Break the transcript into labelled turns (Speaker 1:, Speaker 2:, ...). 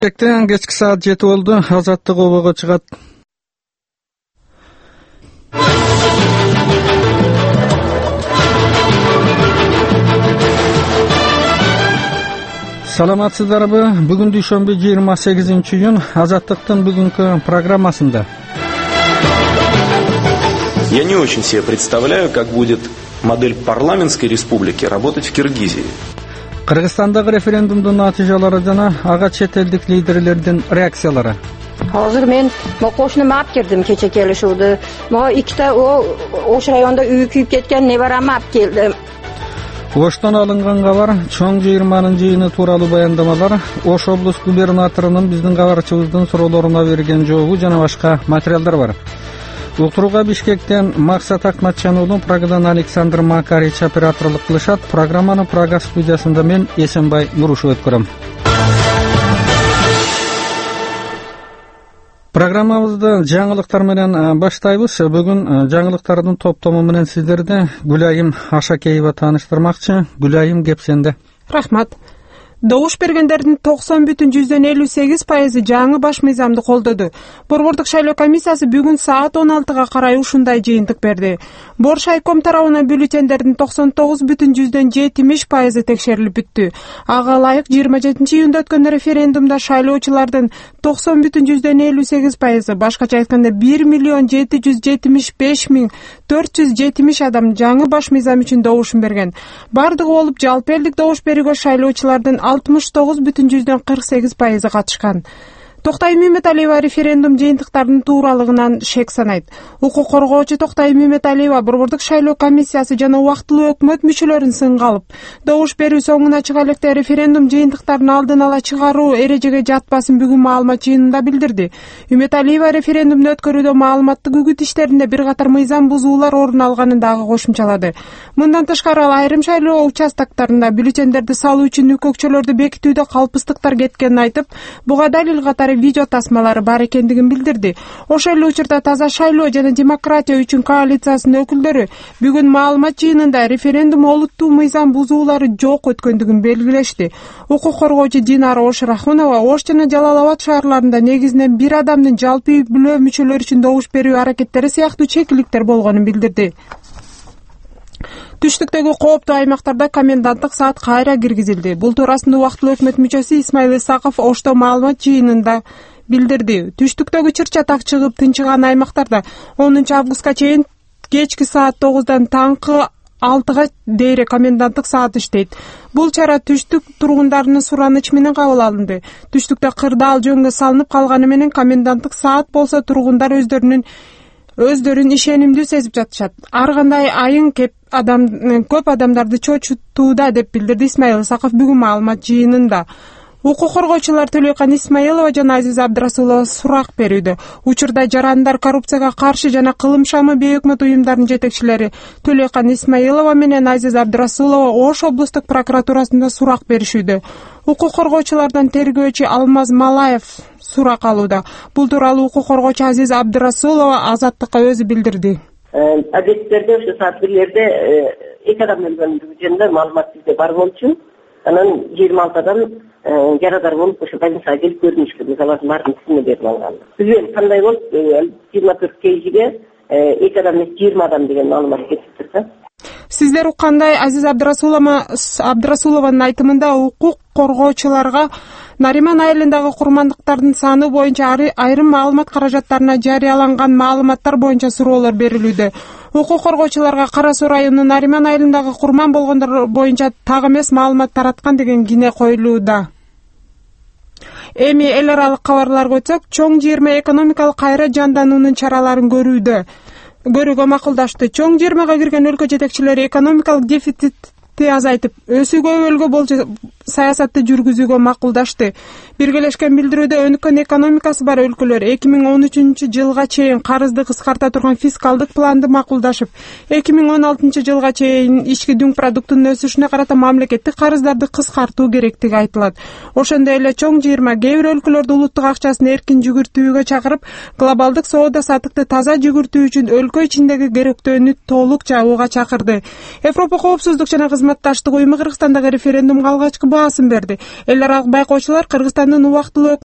Speaker 1: Кечки саат 7 болду. Азаттык обого чыгат. Саламатсыздарбы? Бүгүн дүйшөмбү 28-июнь. Азаттыктын бүгүнкү программасында.
Speaker 2: Я не очень себе представляю, как будет модель парламентской республики работать в Киргизии.
Speaker 1: Кыргызстандагы референдумдун натыйжалары жана ага чет элдик лидерлердин реакциялары.
Speaker 3: Hozir men qo'shnimni olib keldim kecha kelishuvdi. Ikkita o'sha rayonda uyi kuyib ketgan nevaramni olib keldim.
Speaker 1: Оштон алынган кабар, чоң жыйырманын жыйыны тууралуу баяндамалар, Ош облус губернаторунун биздин кабарчыбыздын суроолоруна берген жообу жана башка материалдар бар. Уктурууга Бишкектен Максат Акматжан уулу, Прагадан Александр Макарич операторлук кылышат. Программаны Прага студиясында мен Эсенбай Нурушев өткөрөм. Программабызды жаңылыктар менен баштайбыз. Бүгүн жаңылыктардын топтому менен сиздерди Гүлайым Ашакеева тааныштырмакчы. Гүлайым, кеп сенде.
Speaker 4: Рахмат. Добуш бергендердин 90,8% жаңы баш мыйзамды колдоду. Борбордук шайлоо комиссиясы бүгүн саат 16-га карай ушундай жыйынтык берди. Боршайком тарабынан бюллетендердин 99,70% текшерилип бүттү. Ага ылайык 27-июнда өткөн референдумда шайлоочулардын 90,58%, башкача айтканда 1,775,470 адам жаңы баш мыйзам үчүн добушун берген. Бардыгы болуп жалпы элдик добуш берүүгө шайлоочулардын 69,48% катышкан. Токтай Меметалиева референдум жыйынтыктарынын тууралыгынан шек санайт. Укук коргоочу Токтай Меметалиева борбордук шайлоо комиссиясы жана убактылуу өкмөт мүчөлөрүн сынга алып, добуш берүү соңуна чыга электе референдум жыйынтыктарын алдын ала чыгаруу эрежеге жатпасын бүгүн маалымат жыйынында билдирди. Меметалиева референдумду өткөрүүдө маалыматтык үгүт иштеринде бир катар мыйзам бузуулар орун алганын дагы кошумчалады. Мындан тышкары ал айрым шайлоо участоктарында бюллетендерди салуу үчүн өкөкчөлөрдү бекитүүдө калпыстыктар кеткенин айтып, буга далил катары видео тасмалары бар экендигин билдирди. Ошол эле учурда Таза шайлоо жана демократия үчүн коалициясынын өкүлдөрү бүгүн маалымат жыйынында референдум олуттуу мыйзам бузуулары жок өткөндүгүн белгилешти. Укук коргоочу Динара Ошрахунова Ош жана Жалал Абад шаарларында негизинен бир адамдын жалпы үй бүлө мүчөлөрү үчүн добуш берүү аракеттери сыяктуу чекиликтер болгонун билдирди. Түштүктөгү кооптуу аймактарда коменданттык саат кайра киргизилди. Бул туурасында убактылуу өкмөт мүчөсү Исмаил Исаков Ошто маалымат жыйынында билдирди. Түштүктөгү чыр-чатак чыгып тынчыган аймактарда 10 августка чейин кечки саат 9-дан таңкы 6-га дейре коменданттык саат иштейт. Бул чара түштүк тургундарынын сураныч менен кабыл алынды. Түштүктө кырдаал жөнгө салынып калганы менен коменданттык саат болсо тургундар өздөрүн ишенимдүү сезип жатышат. Ар кандай айың көп адамдарды чочутууда деп билдирди Исмаил Исаков бүгүн маалымат жыйынында. Укук коргоочулар Төлөйкан Исмаилова жана Азиз Абдрасулова сурак берүүдө. Учурда жарандар, коррупцияга каршы жана кылым шамы бейөкмөт уюмдарынын жетекчилери Төлөйкан Исмаилова менен Азиз Абдрасулова Ош облустук прокуратурасында сурак беришүүдө. Укук коргоочулардан тергөөчү Алмаз Малаев сурак алууда. Бул тууралуу укук коргоочу Азиз Абдрасулова Азаттыкка өзү билдирди.
Speaker 5: Объекттерде ошо саат 1-лерде эки адам өлгөндүгү жөнүндө маалымат бизде бар болчу. Анан 26-дан жарадар болуп ошо больницага келип көрүнүшкөн. Алардын баардыгын тизиме берип алган. Билбейм кандай болуп 24 кейжиге эки адам эмес 20 адам деген маалымат кетиптир да.
Speaker 4: Сиздер уккандай Азиз Абдрасулованын айтымында укук коргоочуларга Нариман айылындагы курмандыктардын саны боюнча айрым маалымат каражаттарына жарыяланган маалыматтар боюнча суроолор берилүүдө. Укук коргоочуларга Кара Суу районунун Нариман айылындагы курман болгондор боюнча так эмес маалымат тараткан деген кине коюлууда. Эми эл аралык кабарларга өтсөк, чоң жыйырма экономикалык кайра жандануунун чараларын көрүүгө макулдашты. Чоң жыйырмага кирген өлкө жетекчилери экономикалык дефицитти азайтып, өсүүгө болчу саясатты жүргүзүүгө макулдашты. Биргелешкен билдирүүдө өнүккөн экономикасы бар өлкөлөр 2013-жылга чейин карызды кыскарта турган фискалдык планды макулдашып, 2016 жылга чейин ички дүң продуктунун өсүшүнө карата мамлекеттик карыздарды кыскартуу керектиги айтылат. Ошондой эле чоң жыйырма кээ бир өлкөлөрдө улуттук акчасын эркин жүгүртүүгө чакырып, глобалдык соода саттыкты таза жүгүртүү үчүн өлкө ичиндеги керектөөнү толук жабууга чакырды. Европа коопсуздук жана кызматташтык уюму Кыргызстандагы референдумга алгачкы баасын берди. Эл аралык байкоочулар Кыргызстандын убактылуу